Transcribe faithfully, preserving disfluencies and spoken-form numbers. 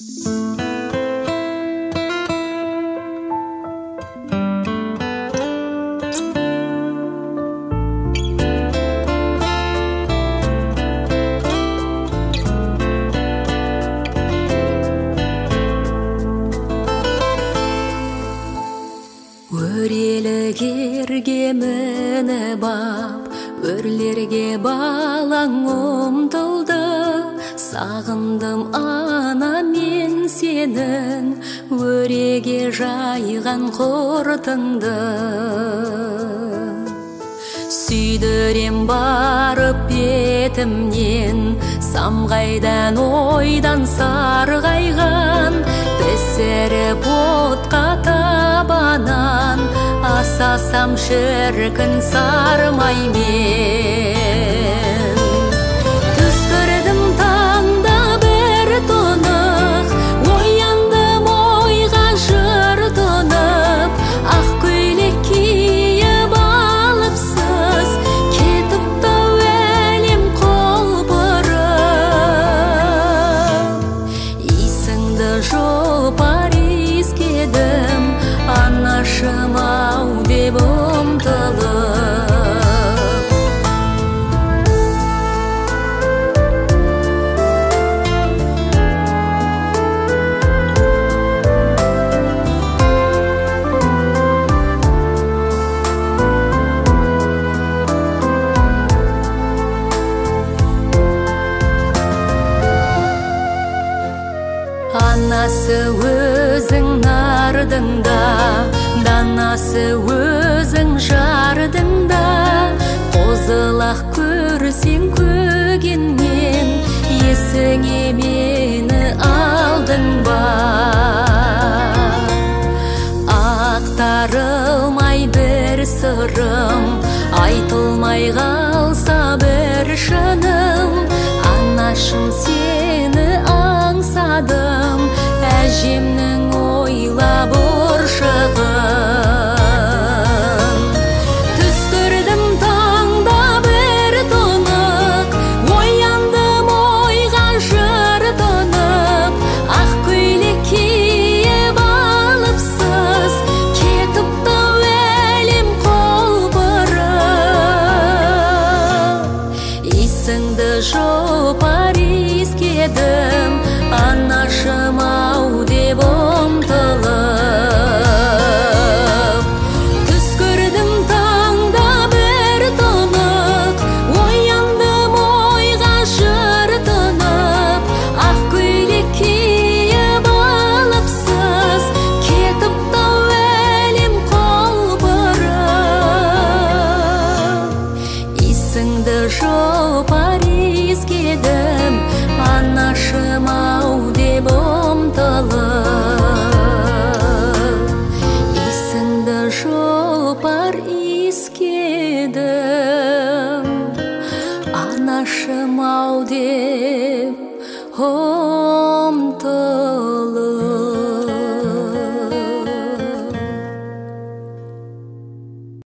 Өрелігерге мініп ап, өрлерге балаң ұмтылды. Сағындым ана мен сенің, өреге жайған құртыңды. Сүйдірем барып бетімнен, самғайдан ойдан сарғайған. Пісіріп отқа табанан, асасам шіркін сармай мен. Түскірдім таңда бір тұнық, ояндым ойға жыр тұнып. Ақ көйлек киіп алыпсыз, кетіп тәуелем қолбырып. Исіңді жопар искедім, анашым ау деп ұмтылып. Анасы өзің нардыңда, данасы өзің жардыңда. Қозылақ көрсең көгеннен, есіңе мені алдың ба? Ақтарылмай бір сырым, айтылмай қалса бір шыным. Анашым сені аңсадым, әжемнің ойлап ұршығын. Түскірдім таңда бір тұнық, ояндым ойға жыр тұнып. Ақ көйлек киіп алыпсыз, кетіп тәуелем қолбырып. Исіңді жопар искедім, анашым ау деп ұмтылып. Түскірдім таңда бір тұнық, ояндым ойға жыр тұнып. Ақ көйлек киіп алыпсыз, кетіп тәуелем қолбырып. Исіңді жопар искедім, анашым ау деп ұмтылып. Исіңді жопар искедім, анашым ау деп